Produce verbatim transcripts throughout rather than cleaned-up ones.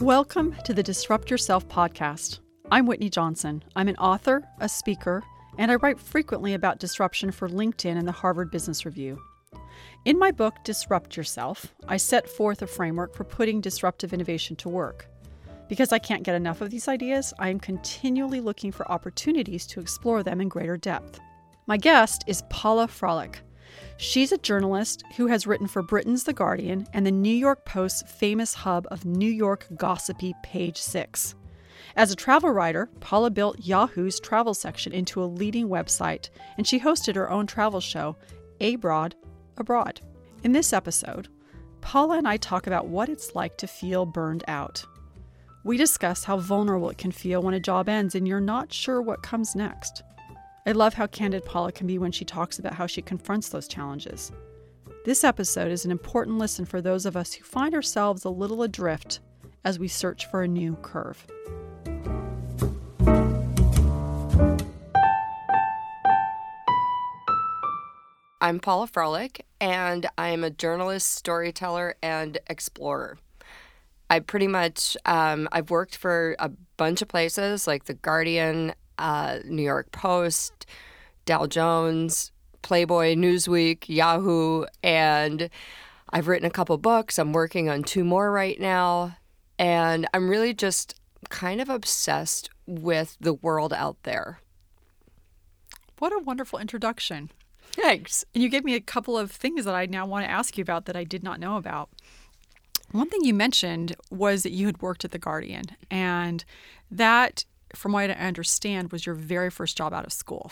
Welcome to the Disrupt Yourself podcast. I'm Whitney Johnson. I'm an author, a speaker, and I write frequently about disruption for LinkedIn and the Harvard Business Review. In my book, Disrupt Yourself, I set forth a framework for putting disruptive innovation to work. Because I can't get enough of these ideas, I am continually looking for opportunities to explore them in greater depth. My guest is Paula Froelich. She's a journalist who has written for Britain's The Guardian and the New York Post's famous hub of New York gossipy Page Six. As a travel writer, Paula built Yahoo's travel section into a leading website, and she hosted her own travel show, Abroad Abroad. In this episode, Paula and I talk about what it's like to feel burned out. We discuss how vulnerable it can feel when a job ends and you're not sure what comes next. I love how candid Paula can be when she talks about how she confronts those challenges. This episode is an important listen for those of us who find ourselves a little adrift as we search for a new curve. I'm Paula Froelich, and I'm a journalist, storyteller, and explorer. I pretty much, um, I've worked for a bunch of places like The Guardian, uh, New York Post, Dow Jones, Playboy, Newsweek, Yahoo, and I've written a couple books. I'm working on two more right now, and I'm really just kind of obsessed with the world out there. What a wonderful introduction. Thanks. And you gave me a couple of things that I now want to ask you about that I did not know about. One thing you mentioned was that you had worked at The Guardian, and that, from what I understand, was your very first job out of school.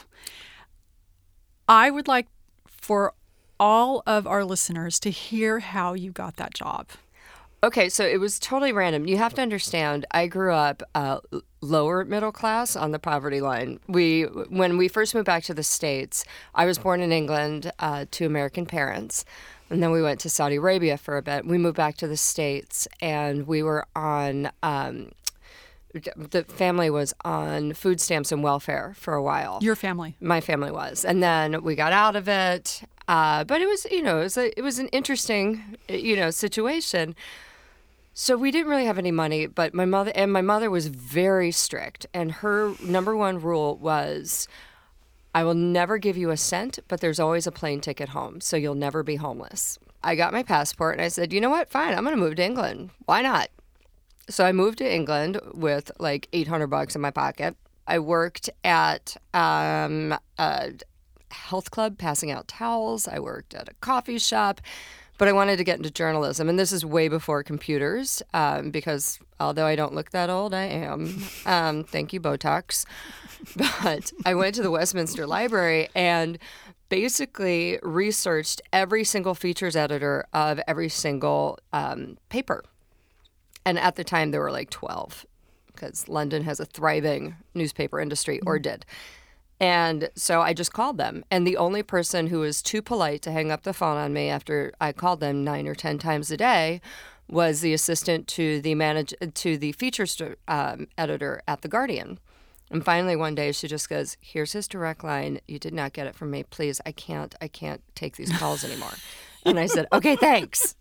I would like for all of our listeners to hear how you got that job. Okay, so it was totally random. You have to understand, I grew up uh, lower middle class on the poverty line. We, when we first moved back to the States, I was born in England uh, to American parents. And then we went to Saudi Arabia for a bit. We moved back to the States, and we were on, um, the family was on food stamps and welfare for a while. Your family? My family was. And then we got out of it. Uh, but it was, you know, it was, a, it was an interesting, you know, situation. So we didn't really have any money, but my mother, and my mother was very strict. And her number one rule was, I will never give you a cent, but there's always a plane ticket home, so you'll never be homeless. I got my passport, and I said, you know what? Fine, I'm going to move to England. Why not? So I moved to England with like eight hundred bucks in my pocket. I worked at um, a health club passing out towels. I worked at a coffee shop, but I wanted to get into journalism, and this is way before computers um, because although I don't look that old, I am. Um, thank you, Botox. But I went to the Westminster Library and basically researched every single features editor of every single um, paper. And at the time, there were like twelve, because London has a thriving newspaper industry, or did. And so I just called them. And the only person who was too polite to hang up the phone on me after I called them nine or ten times a day was the assistant to the manage to the features um, editor at The Guardian. And finally, one day, she just goes, here's his direct line. You did not get it from me. Please, I can't, I can't take these calls anymore. And I said, okay, thanks.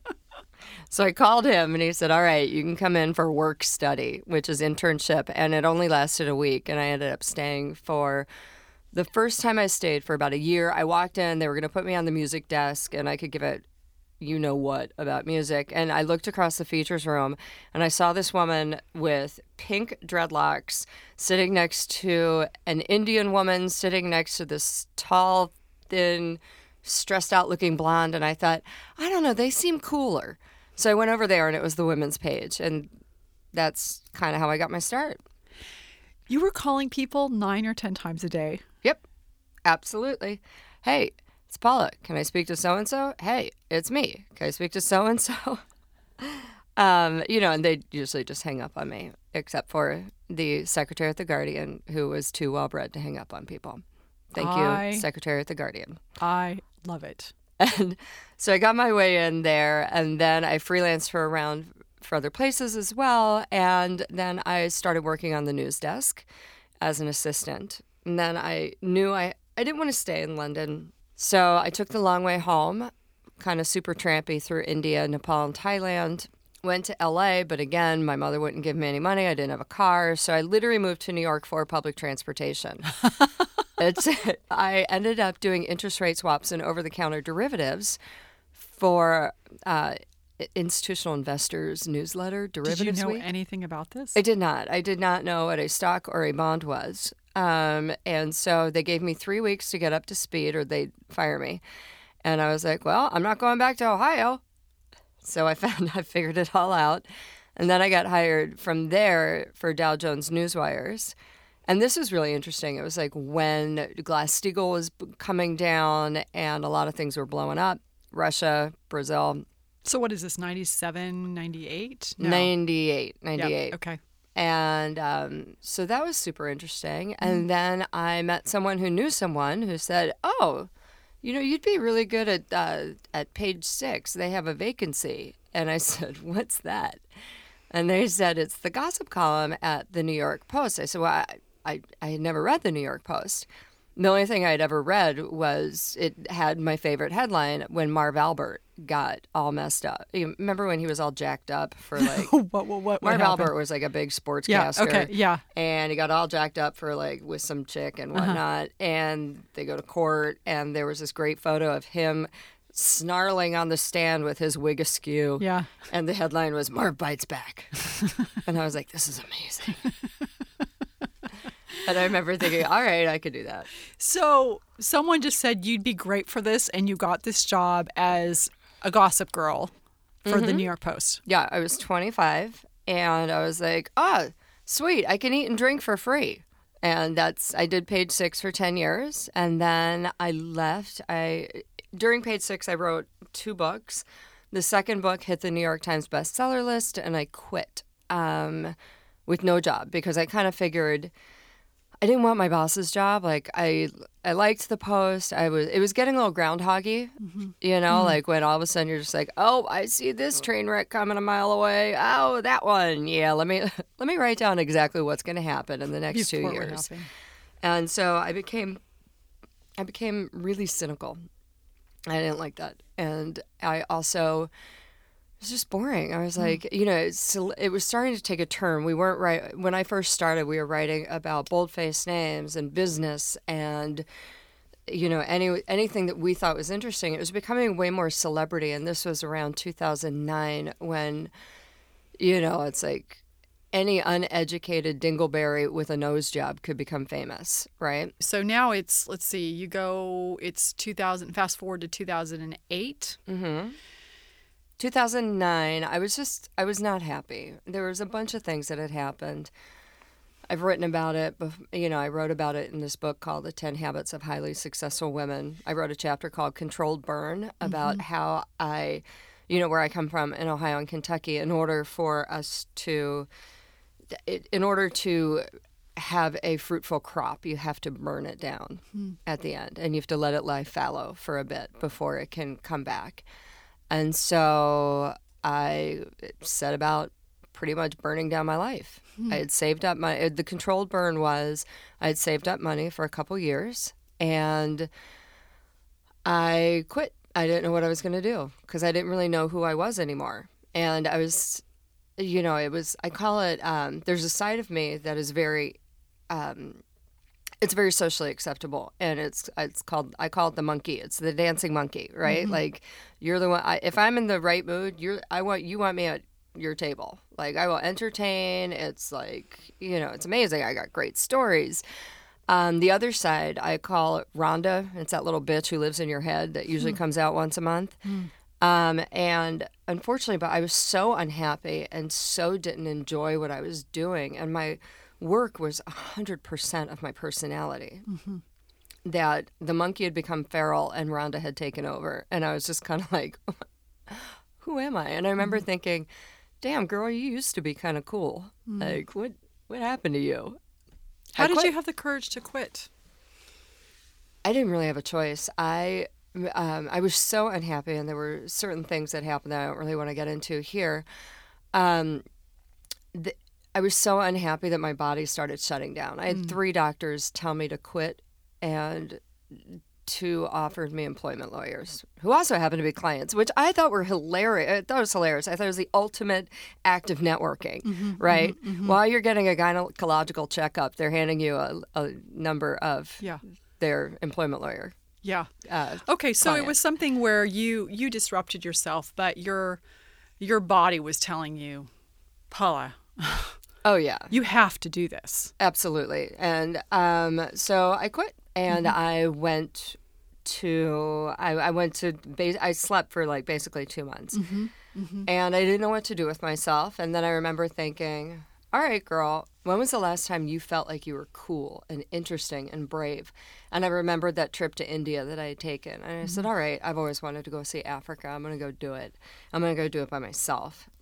So I called him, and he said, all right, you can come in for work study, which is internship. And it only lasted a week. And I ended up staying for the first time I stayed for about a year. I walked in, they were going to put me on the music desk, and I could give it you know what about music. And I looked across the features room, and I saw this woman with pink dreadlocks sitting next to an Indian woman sitting next to this tall, thin, stressed out looking blonde. And I thought, I don't know, they seem cooler. So I went over there, and it was the women's page. And that's kind of how I got my start. You were calling people nine or ten times a day. Yep, absolutely. Hey, it's Paula. Can I speak to so-and-so? Hey, it's me. Can I speak to so-and-so? um, you know, and they usually just hang up on me, except for the secretary at The Guardian, who was too well-bred to hang up on people. Thank I, you, secretary at The Guardian. I love it. And so I got my way in there, and then I freelanced for around for other places as well. And then I started working on the news desk as an assistant. And then I knew I, I didn't want to stay in London. So I took the long way home, kind of super trampy through India, Nepal, and Thailand. went to L A, but again, my mother wouldn't give me any money. I didn't have a car. So I literally moved to New York for public transportation. it's, I ended up doing interest rate swaps and over-the-counter derivatives for uh, Institutional Investors newsletter, Derivatives Did you know Week. anything about this? I did not. I did not know what a stock or a bond was. Um, and so they gave me three weeks to get up to speed or they'd fire me. And I was like, well, I'm not going back to Ohio. So I found I figured it all out. And then I got hired from there for Dow Jones Newswires. And this was really interesting. It was like when Glass-Steagall was coming down and a lot of things were blowing up. Russia, Brazil. So what is this, ninety-seven, ninety-eight? No. ninety-eight, ninety-eight. Yep. Okay. And um, so that was super interesting. And mm. then I met someone who knew someone who said, oh, you know, you'd be really good at uh, at Page Six. They have a vacancy. And I said, what's that? And they said, it's the gossip column at the New York Post. I said, well, I, I, I had never read the New York Post. The only thing I'd ever read was it had my favorite headline when Marv Albert got all messed up. You remember when he was all jacked up for like... what, what, what, Marv what Albert was like a big sportscaster. Yeah, okay, yeah. And he got all jacked up for like with some chick and whatnot. Uh-huh. And they go to court and there was this great photo of him snarling on the stand with his wig askew. Yeah. And the headline was, Marv bites back. And I was like, this is amazing. And I remember thinking, all right, I could do that. So someone just said you'd be great for this, and you got this job as a gossip girl for mm-hmm. the New York Post. Yeah, I was twenty-five, and I was like, oh, sweet, I can eat and drink for free. And that's, I did Page Six for ten years, and then I left. I During Page Six, I wrote two books. The second book hit the New York Times bestseller list, and I quit um, with no job because I kind of figured... I didn't want my boss's job. Like I, I liked the Post. I was, it was getting a little groundhoggy, mm-hmm. you know, mm-hmm. like when all of a sudden you're just like, oh, I see this train wreck coming a mile away. Oh, that one. Yeah, let me let me write down exactly what's going to happen in the next Before two years. And so I became, I became really cynical. I didn't like that, and I also. It was just boring. I was like, mm. you know, it's, it was starting to take a turn. We weren't right when I first started. We were writing about bold-faced names and business, and you know, any anything that we thought was interesting. It was becoming way more celebrity, and this was around two thousand nine when, you know, it's like any uneducated dingleberry with a nose job could become famous, right? So now it's let's see, you go. It's two thousand. Fast forward to two thousand eight. Mm-hmm. two thousand nine, I was just, I was not happy. There was a bunch of things that had happened. I've written about it, you know, I wrote about it in this book called The ten Habits of Highly Successful Women. I wrote a chapter called Controlled Burn about mm-hmm. how I, you know, where I come from in Ohio and Kentucky, in order for us to, in order to have a fruitful crop, you have to burn it down mm. at the end, and you have to let it lie fallow for a bit before it can come back. And so I set about pretty much burning down my life. Hmm. I had saved up my, the controlled burn was I had saved up money for a couple years, and I quit. I didn't know what I was going to do because I didn't really know who I was anymore. And I was, you know, it was, I call it, um, there's a side of me that is very, um, it's very socially acceptable, and it's it's called I call it the monkey. It's the dancing monkey, right? Mm-hmm. Like you're the one. I, if I'm in the right mood, you're I want you want me at your table. Like I will entertain. It's like you know, it's amazing. I got great stories. Um, the other side, I call it Rhonda. It's that little bitch who lives in your head that usually mm. comes out once a month. Mm. Um, and unfortunately, but I was so unhappy and so didn't enjoy what I was doing, and my work was one hundred percent of my personality, mm-hmm. that the monkey had become feral and Rhonda had taken over. And I was just kind of like, who am I? And I remember mm-hmm. thinking, damn, girl, you used to be kind of cool. Mm-hmm. Like, what what happened to you? How I did quit. you have the courage to quit? I didn't really have a choice. I, um, I was so unhappy, and there were certain things that happened that I don't really want to get into here. Um, the, I was so unhappy that my body started shutting down. I had mm. three doctors tell me to quit and two offered me employment lawyers who also happened to be clients, which I thought were hilarious. I thought it was hilarious. I thought it was the ultimate act of networking, mm-hmm, right? Mm-hmm, mm-hmm. While you're getting a gynecological checkup, they're handing you a, a number of yeah. their employment lawyer. Yeah. Uh, okay, so client. It was something where you you disrupted yourself, but your your body was telling you, Paula. Oh, yeah. You have to do this. Absolutely. And um, so I quit and mm-hmm. I went to, I, I went to, I slept for like basically two months. Mm-hmm. Mm-hmm. And I didn't know what to do with myself. And then I remember thinking, all right, girl, when was the last time you felt like you were cool and interesting and brave? And I remembered that trip to India that I had taken. And I mm-hmm. said, all right, I've always wanted to go see Africa. I'm going to go do it. I'm going to go do it by myself.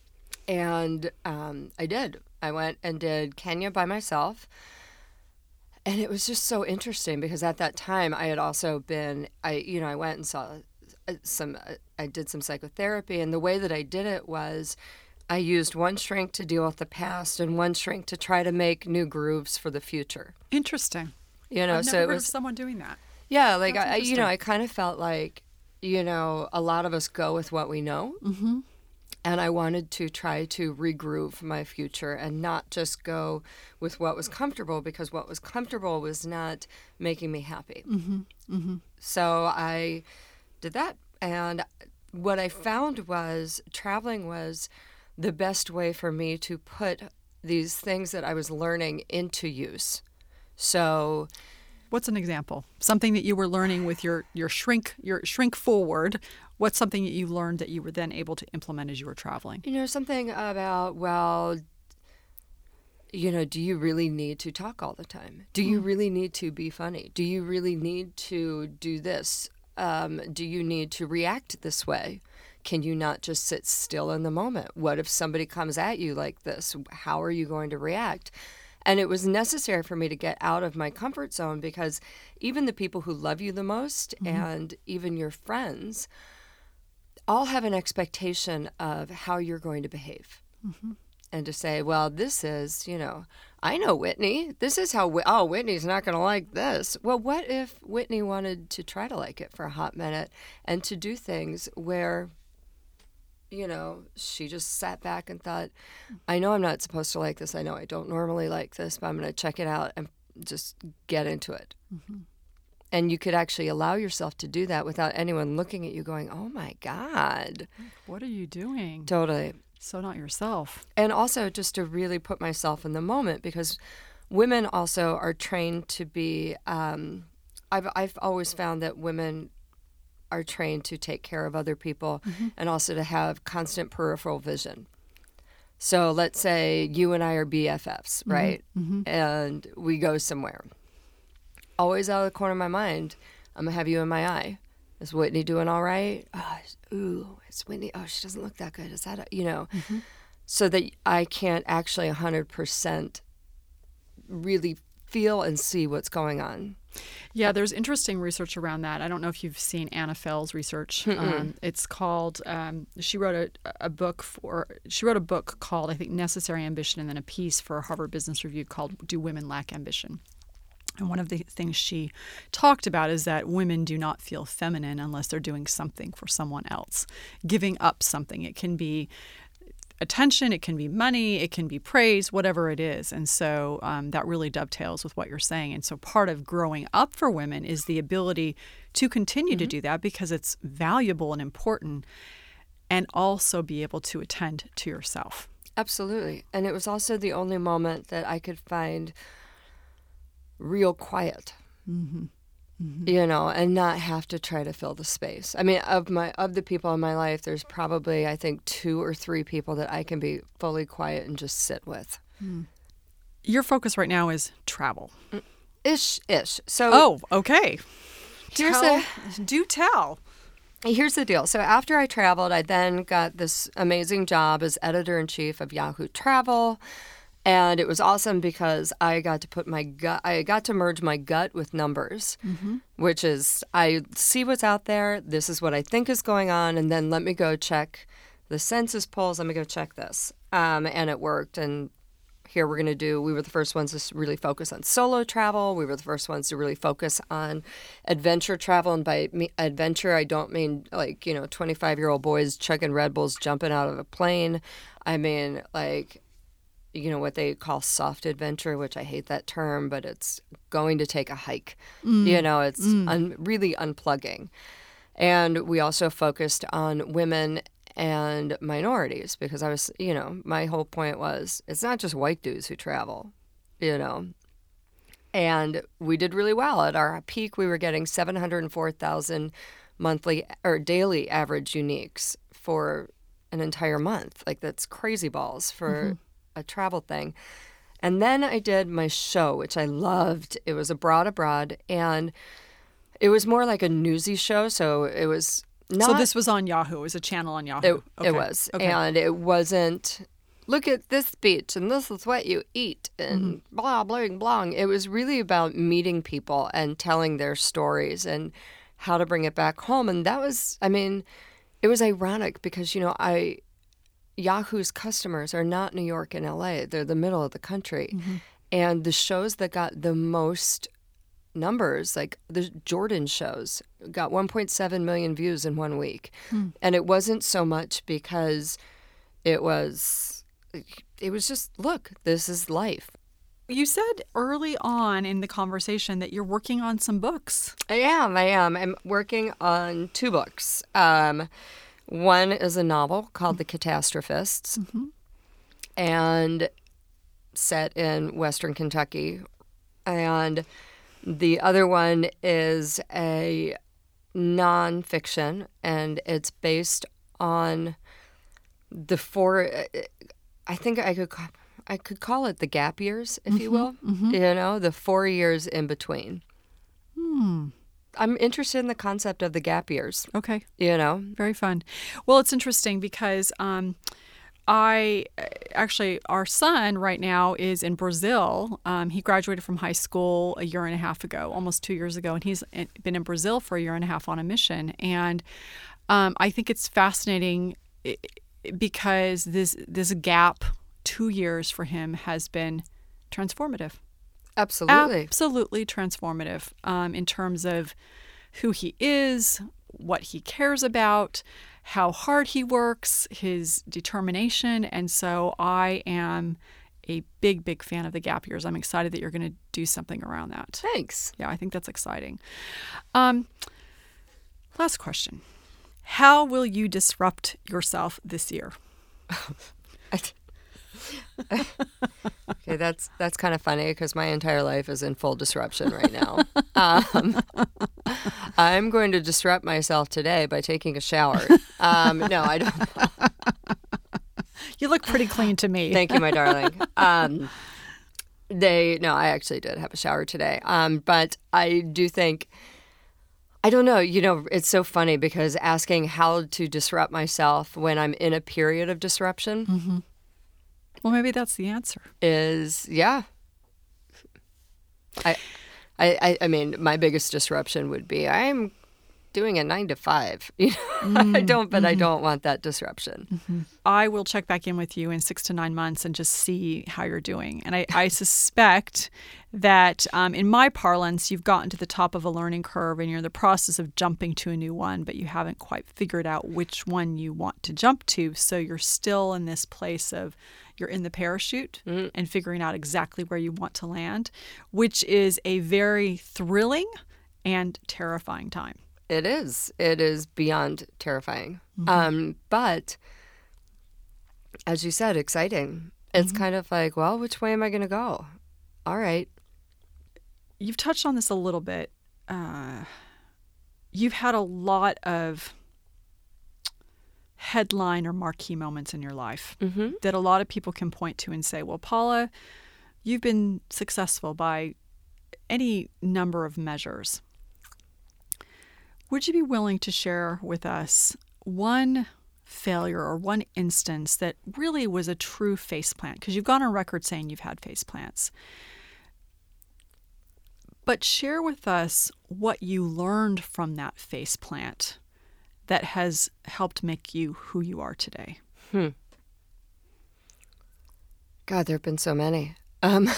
And um, I did. I went and did Kenya by myself. And it was just so interesting because at that time I had also been, I you know, I went and saw some, I did some psychotherapy. And the way that I did it was I used one shrink to deal with the past and one shrink to try to make new grooves for the future. Interesting. You know, I've so never it heard was of someone doing that. Yeah, like I, you know, I kind of felt like, you know, a lot of us go with what we know. Mm-hmm. And I wanted to try to regroove my future and not just go with what was comfortable because what was comfortable was not making me happy. Mm-hmm. Mm-hmm. So I did that. And what I found was traveling was the best way for me to put these things that I was learning into use. So what's an example? Something that you were learning with your, your shrink your shrink forward. What's something that you learned that you were then able to implement as you were traveling? You know, something about, well, you know, do you really need to talk all the time? Do you mm. really need to be funny? Do you really need to do this? Um, do you need to react this way? Can you not just sit still in the moment? What if somebody comes at you like this? How are you going to react? And it was necessary for me to get out of my comfort zone because even the people who love you the most mm-hmm. and even your friends all have an expectation of how you're going to behave. Mm-hmm. And to say, well, this is, you know, I know Whitney. This is how, oh, Whitney's not going to like this. Well, what if Whitney wanted to try to like it for a hot minute and to do things where, you know, she just sat back and thought, I know I'm not supposed to like this. I know I don't normally like this, but I'm going to check it out and just get into it. Mm-hmm. And you could actually allow yourself to do that without anyone looking at you going, oh, my God. What are you doing? Totally. So not yourself. And also just to really put myself in the moment because women also are trained to be, um, I've, I've always found that women are trained to take care of other people mm-hmm. and also to have constant peripheral vision. So let's say you and I are B F Fs, mm-hmm. right? Mm-hmm. And we go somewhere. Always out of the corner of my mind, I'm going to have you in my eye. Is Whitney doing all right? Oh, ooh, it's Whitney. Oh, she doesn't look that good. Is that, a, you know, mm-hmm. so that I can't actually one hundred percent really feel and see what's going on. Yeah, there's interesting research around that. I don't know if you've seen Anna Fell's research. Um, it's called, um, she wrote a, a book for, she wrote a book called, I think, Necessary Ambition, and then a piece for Harvard Business Review called Do Women Lack Ambition? And one of the things she talked about is that women do not feel feminine unless they're doing something for someone else, giving up something. It can be attention, it can be money, it can be praise, whatever it is. And so um, that really dovetails with what you're saying. And so part of growing up for women is the ability to continue mm-hmm. to do that because it's valuable and important, and also be able to attend to yourself. Absolutely. And it was also the only moment that I could find real quiet, mm-hmm. Mm-hmm. you know, and not have to try to fill the space. I mean, of my of the people in my life, there's probably, I think, two or three people that I can be fully quiet and just sit with. Mm. Your focus right now is travel. Ish, ish. So, oh, okay. Here's tell, the, do tell. Here's the deal. So after I traveled, I then got this amazing job as editor-in-chief of Yahoo Travel. And it was awesome because I got to put my gut, I got to merge my gut with numbers, mm-hmm. which is I see what's out there. This is what I think is going on. And then let me go check the census polls. Let me go check this. Um, and it worked. And here we're going to do, we were the first ones to s- really focus on solo travel. We were the first ones to really focus on adventure travel. And by me, adventure, I don't mean like, you know, twenty-five-year-old boys chugging Red Bulls, jumping out of a plane. I mean, like, you know, what they call soft adventure, which I hate that term, but it's going to take a hike. Mm. You know, it's Mm. un- really unplugging. And we also focused on women and minorities because I was, you know, my whole point was it's not just white dudes who travel, you know. And we did really well. At our peak, we were getting seven hundred four thousand monthly or daily average uniques for an entire month. Like, that's crazy balls for mm-hmm. a travel thing. And then I did my show, which I loved. It was Abroad Abroad, and it was more like a newsy show, so it was not... So this was on Yahoo. It was a channel on Yahoo. It, okay. it was. Okay. And it wasn't, look at this beach, and this is what you eat, and mm-hmm. blah, blah, blah. It was really about meeting people and telling their stories and how to bring it back home. And that was, I mean, it was ironic because, you know, I... Yahoo's customers are not New York and L A. They're the middle of the country. Mm-hmm. And the shows that got the most numbers, like the Jordan shows, got one point seven million views in one week. Mm. And it wasn't so much because it was, it was just, look, this is life. You said early on in the conversation that you're working on some books. I am, I am. I'm working on two books. Um, One is a novel called The Catastrophists, mm-hmm. and set in Western Kentucky. And the other one is a nonfiction, and it's based on the four, I think I could I could call it the gap years, if mm-hmm. you will, mm-hmm. you know, the four years in between. Hmm. I'm interested in the concept of the gap years. Okay. You know? Very fun. Well, it's interesting because um, I actually, our son right now is in Brazil. Um, he graduated from high school a year and a half ago, almost two years ago, and he's been in Brazil for a year and a half on a mission. And um, I think it's fascinating because this this gap, two years for him, has been transformative. Absolutely. Absolutely transformative um, in terms of who he is, what he cares about, how hard he works, his determination. And so I am a big, big fan of the gap years. I'm excited that you're going to do something around that. Thanks. Yeah, I think that's exciting. Um, last question. How will you disrupt yourself this year? Okay, that's that's kind of funny because my entire life is in full disruption right now. Um, I'm going to disrupt myself today by taking a shower. Um, no, I don't. You look pretty clean to me. Thank you, my darling. Um, they no, I actually did have a shower today. Um, but I do think, I don't know. You know, it's so funny because asking how to disrupt myself when I'm in a period of disruption. Mm-hmm. Well, maybe that's the answer. Is, yeah. I, I, I mean, my biggest disruption would be I'm doing a nine to five. You know, mm, I don't, but mm-hmm. I don't want that disruption. Mm-hmm. I will check back in with you in six to nine months and just see how you're doing. And I, I suspect that um, in my parlance, you've gotten to the top of a learning curve and you're in the process of jumping to a new one, but you haven't quite figured out which one you want to jump to. So you're still in this place of you're in the parachute mm-hmm. and figuring out exactly where you want to land, which is a very thrilling and terrifying time. It is. It is beyond terrifying. Mm-hmm. Um, but as you said, exciting. It's mm-hmm. kind of like, well, which way am I going to go? All right. You've touched on this a little bit. Uh, you've had a lot of headline or marquee moments in your life mm-hmm. that a lot of people can point to and say, well, Paula, you've been successful by any number of measures. Would you be willing to share with us one failure or one instance that really was a true faceplant? Because you've gone on record saying you've had faceplants. But share with us what you learned from that faceplant that has helped make you who you are today. Hmm. God, there have been so many. Um,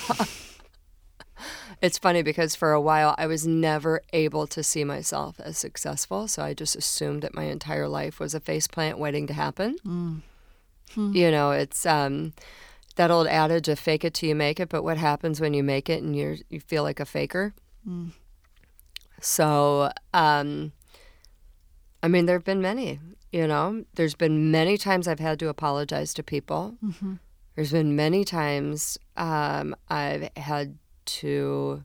it's funny because for a while I was never able to see myself as successful. So I just assumed that my entire life was a faceplant waiting to happen. Mm. Hmm. You know, it's um, that old adage of fake it till you make it. But what happens when you make it and you you feel like a faker? Mm. So, um, I mean, there have been many, you know. There's been many times I've had to apologize to people. Mm-hmm. There's been many times um, I've had to,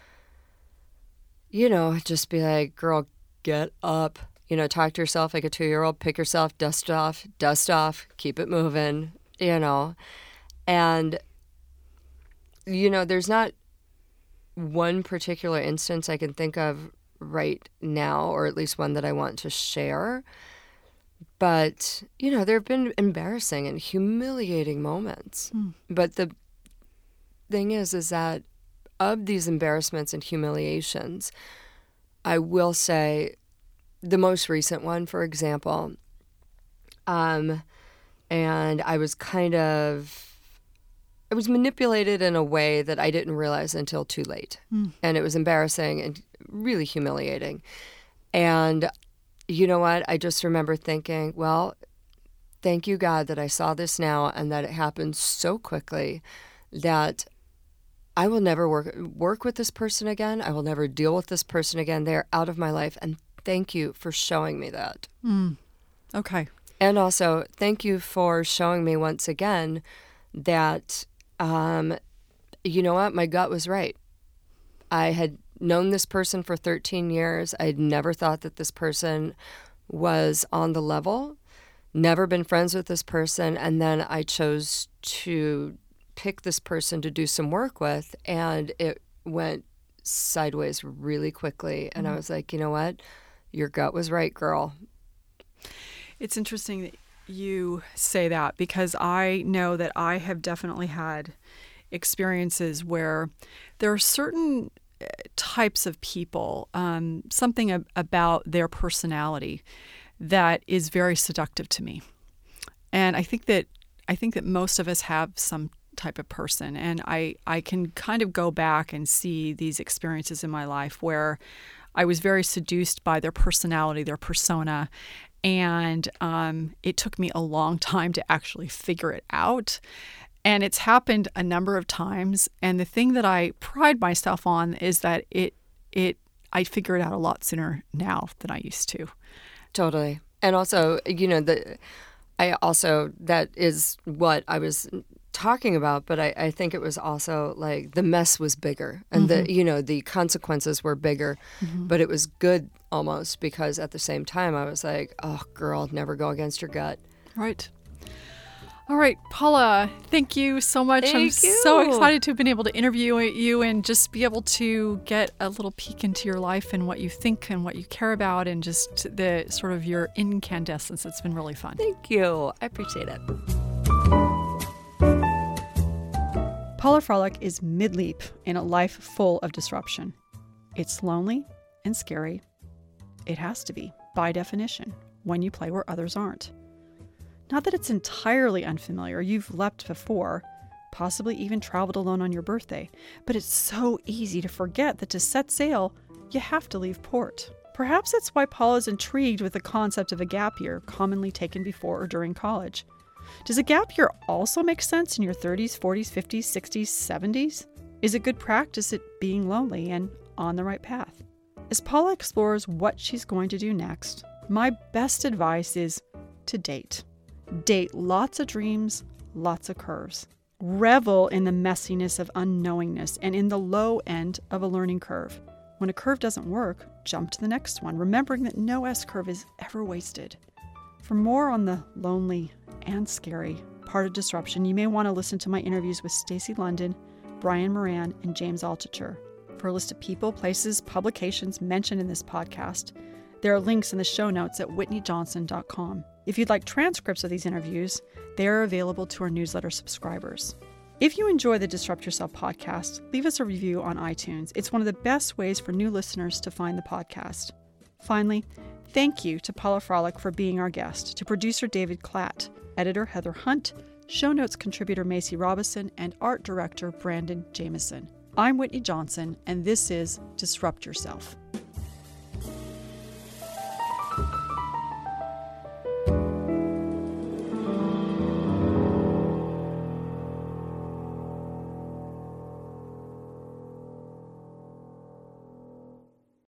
you know, just be like, girl, get up. You know, talk to yourself like a two-year-old, pick yourself, dust off, dust off, keep it moving, you know. And, you know, there's not one particular instance I can think of right now, or at least one that I want to share. But, you know, there have been embarrassing and humiliating moments. Mm. But the thing is, is that of these embarrassments and humiliations, I will say the most recent one, for example, um, and I was kind of, I was manipulated in a way that I didn't realize until too late. Mm. And it was embarrassing and really humiliating. And you know what? I just remember thinking, well, thank you, God, that I saw this now and that it happened so quickly that I will never work work with this person again. I will never deal with this person again. They're out of my life. And thank you for showing me that. Mm. Okay. And also, thank you for showing me once again that, um, you know what? My gut was right. I had known this person for thirteen years. I'd never thought that this person was on the level, never been friends with this person. And then I chose to pick this person to do some work with, and it went sideways really quickly. And mm-hmm. I was like, you know what? Your gut was right, girl. It's interesting that you say that, because I know that I have definitely had experiences where there are certain types of people, um, something ab- about their personality that is very seductive to me. And I think that I think that most of us have some type of person. And I, I can kind of go back and see these experiences in my life where I was very seduced by their personality, their persona. And um, it took me a long time to actually figure it out. And it's happened a number of times. And the thing that I pride myself on is that it it I figure it out a lot sooner now than I used to. Totally. And also, you know, the I also, that is what I was talking about, but I, I think it was also like the mess was bigger and mm-hmm. the, you know, the consequences were bigger, mm-hmm. but it was good almost because at the same time I was like, oh, girl, never go against your gut. Right. All right, Paula, thank you so much. Thank I'm you. so excited to have been able to interview you and just be able to get a little peek into your life and what you think and what you care about and just the sort of your incandescence. It's been really fun. Thank you. I appreciate it. Paula Froelich is mid-leap in a life full of disruption. It's lonely and scary. It has to be, by definition, when you play where others aren't. Not that it's entirely unfamiliar. You've leapt before, possibly even traveled alone on your birthday, but it's so easy to forget that to set sail, you have to leave port. Perhaps that's why Paula is intrigued with the concept of a gap year commonly taken before or during college. Does a gap year also make sense in your thirties, forties, fifties, sixties, seventies? Is it good practice at being lonely and on the right path? As Paula explores what she's going to do next, my best advice is to date. Date lots of dreams, lots of curves. Revel in the messiness of unknowingness and in the low end of a learning curve. When a curve doesn't work, jump to the next one, remembering that no S-curve is ever wasted. For more on the lonely and scary part of disruption, you may want to listen to my interviews with Stacey London, Brian Moran, and James Altucher. For a list of people, places, publications mentioned in this podcast, there are links in the show notes at whitney johnson dot com. If you'd like transcripts of these interviews, they are available to our newsletter subscribers. If you enjoy the Disrupt Yourself podcast, leave us a review on iTunes. It's one of the best ways for new listeners to find the podcast. Finally, thank you to Paula Froelich for being our guest, to producer David Klatt, editor Heather Hunt, Show Notes contributor Macy Robison, and art director Brandon Jameson. I'm Whitney Johnson, and this is Disrupt Yourself.